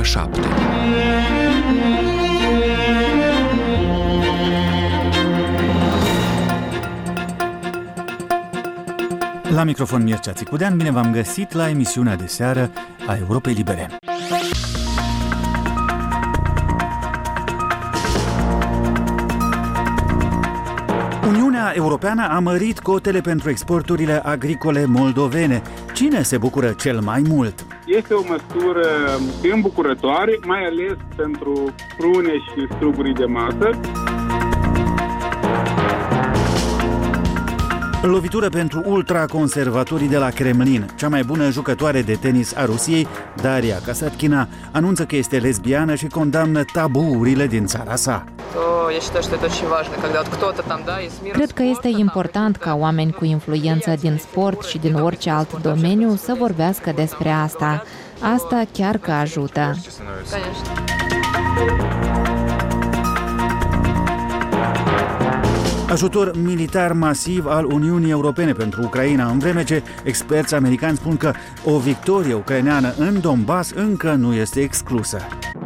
7. La microfon Mircea Țicudean, bine v-am găsit la emisiunea de seară a Europei Libere. Uniunea Europeană a mărit cotele pentru exporturile agricole moldovene. Cine se bucură cel mai mult? Este o măsură îmbucurătoare, mai ales pentru prune și strugurii de masă. Lovitură pentru ultraconservatorii de la Kremlin. Cea mai bună jucătoare de tenis a Rusiei, Daria Kasatkina, anunță că este lesbiană și condamnă tabuurile din țara sa. Cred că este important ca oameni cu influență din sport și din orice alt domeniu să vorbească despre asta. Asta chiar că ajută. Ajutor militar masiv al Uniunii Europene pentru Ucraina, în vreme ce experți americani spun că o victorie ucraineană în Donbass încă nu este exclusă.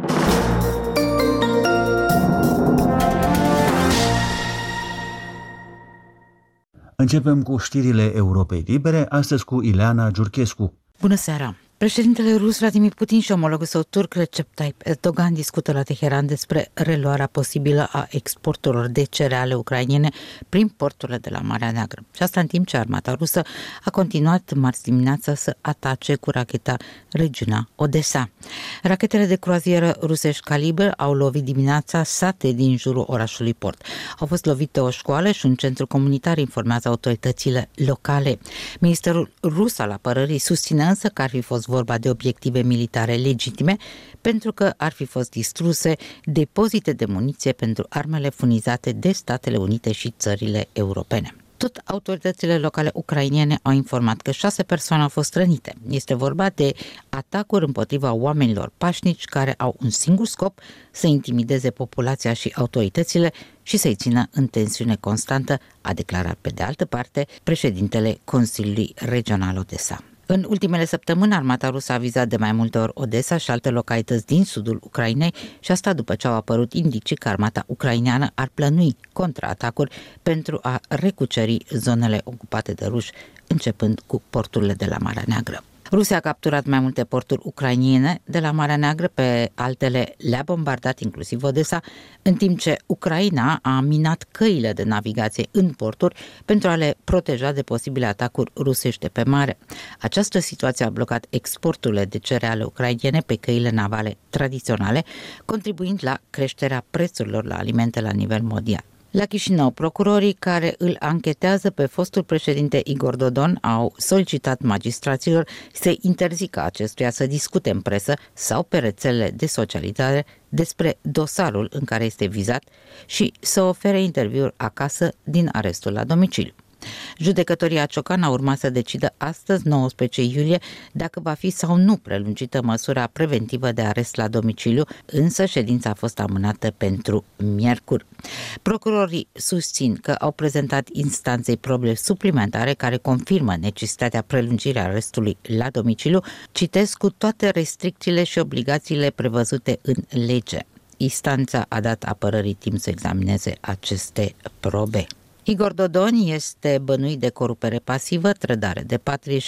Începem cu știrile Europei Libere, astăzi cu Ileana Giurchescu. Bună seara! Președintele rus Vladimir Putin și omologul său turc Recep Tayyip Erdogan discută la Teheran despre reluarea posibilă a exporturilor de cereale ucrainene prin porturile de la Marea Neagră. Și asta în timp ce armata rusă a continuat marți dimineața să atace cu racheta regiunea Odessa. Rachetele de croazieră rusești Kalibr au lovit dimineața sate din jurul orașului port. Au fost lovite o școală și un centru comunitar, informează autoritățile locale. Ministerul rus al apărării susține însă că ar fi fost vorba de obiective militare legitime, pentru că ar fi fost distruse depozite de muniție pentru armele furnizate de Statele Unite și țările europene. Tot autoritățile locale ucrainene au informat că 6 persoane au fost rănite. Este vorba de atacuri împotriva oamenilor pașnici care au un singur scop: să intimideze populația și autoritățile și să-i țină în tensiune constantă, a declarat pe de altă parte președintele Consiliului Regional Odessa. În ultimele săptămâni, armata rusă a vizat de mai multe ori Odessa și alte localități din sudul Ucrainei și asta după ce au apărut indicii că armata ucraineană ar plănui contraatacuri pentru a recuceri zonele ocupate de ruși, începând cu porturile de la Marea Neagră. Rusia a capturat mai multe porturi ucrainene de la Marea Neagră, pe altele le-a bombardat, inclusiv Odessa, în timp ce Ucraina a minat căile de navigație în porturi pentru a le proteja de posibile atacuri rusești de pe mare. Această situație a blocat exporturile de cereale ucrainene pe căile navale tradiționale, contribuind la creșterea prețurilor la alimente la nivel mondial. La Chișinău, procurorii care îl anchetează pe fostul președinte Igor Dodon au solicitat magistraților să interzică acestuia să discute în presă sau pe rețelele de socializare despre dosarul în care este vizat și să ofere interviuri acasă din arestul la domiciliu. Judecătoria Ciocan a urmat să decidă astăzi, 19 iulie, dacă va fi sau nu prelungită măsura preventivă de arest la domiciliu, însă ședința a fost amânată pentru miercuri. Procurorii susțin că au prezentat instanței probe suplimentare care confirmă necesitatea prelungirii arestului la domiciliu, citesc, cu toate restricțiile și obligațiile prevăzute în lege. Instanța a dat apărării timp să examineze aceste probe. Igor Dodon este bănuit de corupere pasivă, trădare de patrie